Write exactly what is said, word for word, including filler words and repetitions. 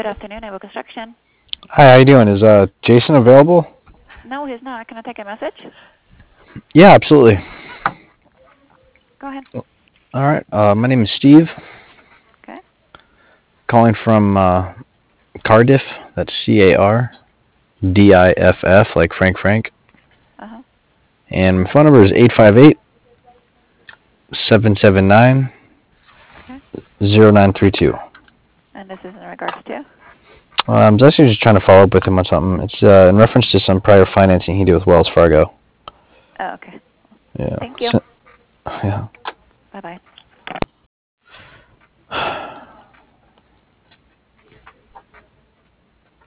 afternoon, Able Construction. Hi, how you doing? Is uh Jason available? No, he's not. Can I take a message? Yeah, absolutely. Go ahead. All right. Uh, my name is Steve, Okay. calling from uh, Cardiff. That's C A R D I F F, like Frank Frank. Uh-huh. And my phone number is eight five eight, seven seven nine, Okay. zero nine three two. And this is in regards to? Uh, I'm actually just trying to follow up with him on something. It's uh, in reference to some prior financing he did with Wells Fargo. Oh, okay. Yeah. Thank you. So, yeah. Bye-bye.